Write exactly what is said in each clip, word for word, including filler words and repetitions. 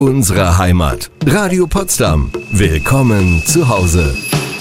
Unsere Heimat. Radio Potsdam. Willkommen zu Hause.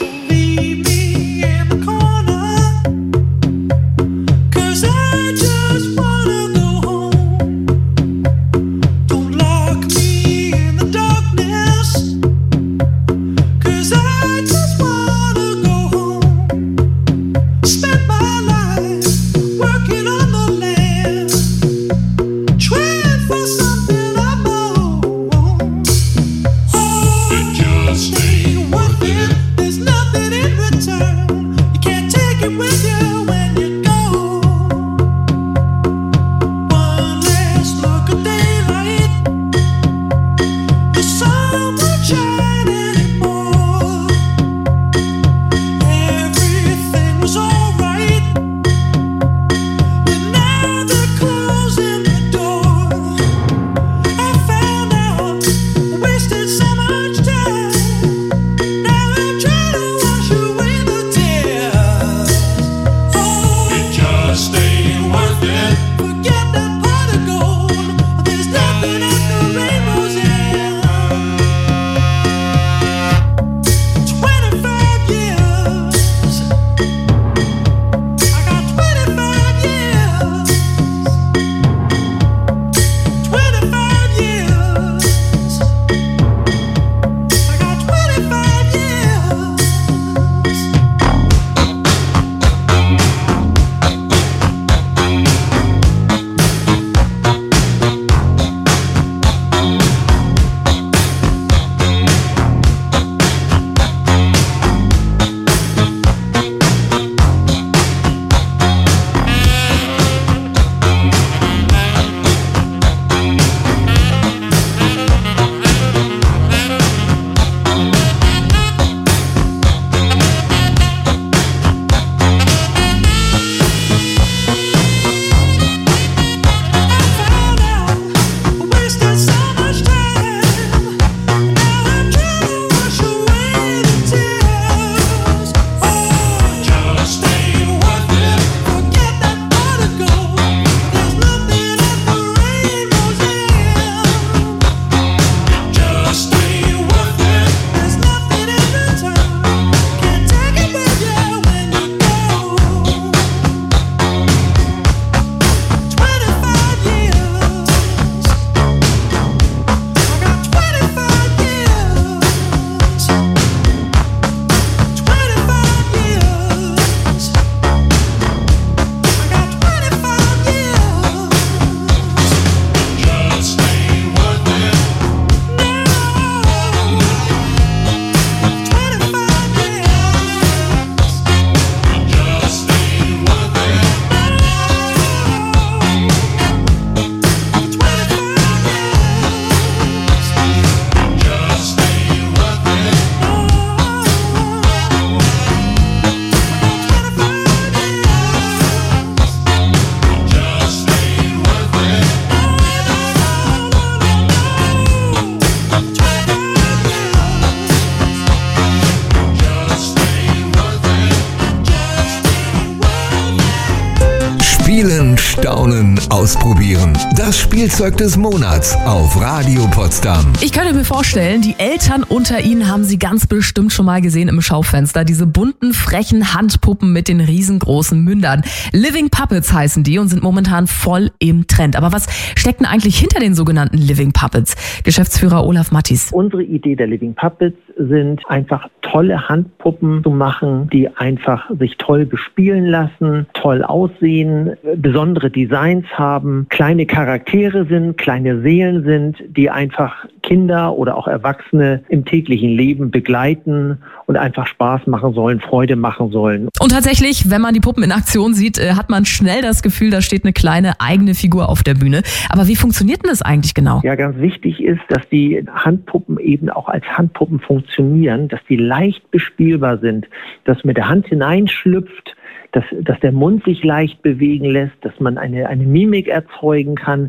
Spielen, staunen, ausprobieren. Das Spielzeug des Monats auf Radio Potsdam. Ich könnte mir vorstellen, die Eltern unter Ihnen haben Sie ganz bestimmt schon mal gesehen im Schaufenster. Diese bunten, frechen Handpuppen mit den riesengroßen Mündern. Living Puppets heißen die und sind momentan voll im Trend. Aber was steckt denn eigentlich hinter den sogenannten Living Puppets? Geschäftsführer Olaf Mattis. Unsere Idee der Living Puppets sind einfach tolle Handpuppen zu machen, die einfach sich toll bespielen lassen, toll aussehen, besondere Designs haben, kleine Charaktere sind, kleine Seelen sind, die einfach Kinder oder auch Erwachsene im täglichen Leben begleiten und einfach Spaß machen sollen, Freude machen sollen. Und tatsächlich, wenn man die Puppen in Aktion sieht, hat man schnell das Gefühl, da steht eine kleine eigene Figur auf der Bühne. Aber wie funktioniert denn das eigentlich genau? Ja, ganz wichtig ist, dass die Handpuppen eben auch als Handpuppen funktionieren, dass die leicht bespielbar sind, dass man mit der Hand hineinschlüpft, dass, dass der Mund sich leicht bewegen lässt, dass man eine, eine Mimik erzeugen kann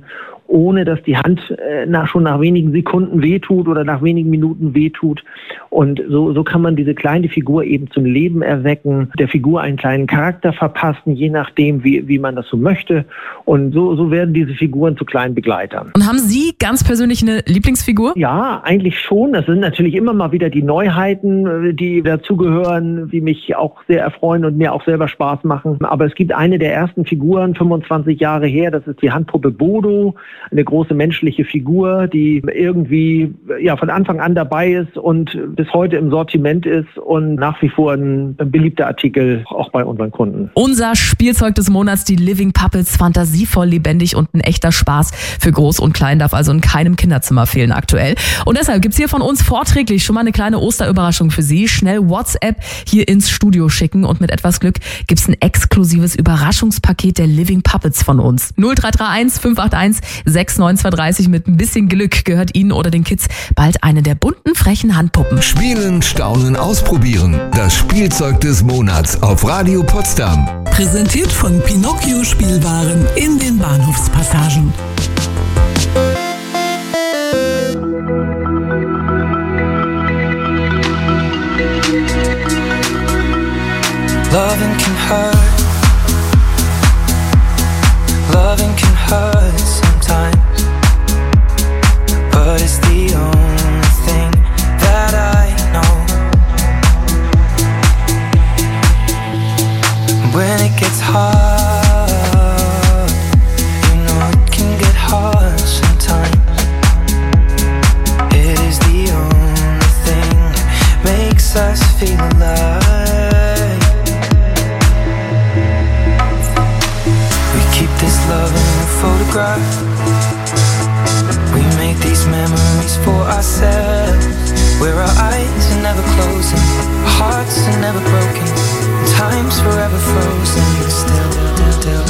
ohne dass die Hand äh, nach, schon nach wenigen Sekunden wehtut oder nach wenigen Minuten wehtut. Und so, so kann man diese kleine Figur eben zum Leben erwecken, der Figur einen kleinen Charakter verpassen, je nachdem, wie, wie man das so möchte. Und so, so werden diese Figuren zu kleinen Begleitern. Und haben Sie ganz persönlich eine Lieblingsfigur? Ja, eigentlich schon. Das sind natürlich immer mal wieder die Neuheiten, die dazugehören, die mich auch sehr erfreuen und mir auch selber Spaß machen. Aber es gibt eine der ersten Figuren, fünfundzwanzig Jahre her, das ist die Handpuppe Bodo, eine große menschliche Figur, die irgendwie ja von Anfang an dabei ist und bis heute im Sortiment ist und nach wie vor ein beliebter Artikel auch bei unseren Kunden. Unser Spielzeug des Monats, die Living Puppets, fantasievoll, lebendig und ein echter Spaß für Groß und Klein, darf also in keinem Kinderzimmer fehlen aktuell. Und deshalb gibt's hier von uns vorträglich schon mal eine kleine Osterüberraschung für Sie. Schnell WhatsApp hier ins Studio schicken und mit etwas Glück gibt's ein exklusives Überraschungspaket der Living Puppets von uns. null drei drei eins fünf acht eins sechs neun zwei drei. Mit ein bisschen Glück gehört Ihnen oder den Kids bald eine der bunten, frechen Handpuppen. Spielen, staunen, ausprobieren. Das Spielzeug des Monats auf Radio Potsdam. Präsentiert von Pinocchio Spielwaren in den Bahnhofspassagen. Loving can hurt. Loving can hurt sometimes. But it's the only thing that I know. When it gets hard, you know it can get hard sometimes. It is the only thing that makes us feel alive. We keep this love in a photograph. We make these memories for ourselves, where our eyes are never closing, our hearts are never broken, time's forever frozen. Still, still